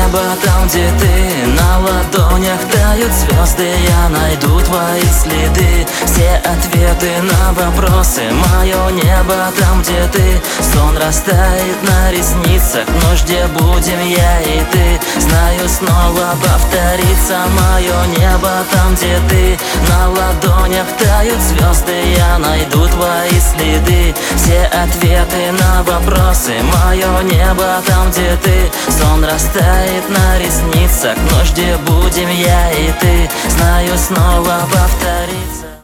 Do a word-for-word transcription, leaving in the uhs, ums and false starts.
небо там, где ты. На ладонях тают звезды, я найду твои следы. Все ответы на вопросы, мое небо там, где ты. Сон растает на ресницах, ночь, где будем я и ты. Знаю, снова повторится мое небо там, где ты. На ладонях тают звезды, я найду твои следы. Все ответы на вопросы, мое небо там, где ты. Сон растает на ресницах, ночь, где будем я и ты. Знаю, снова повторится.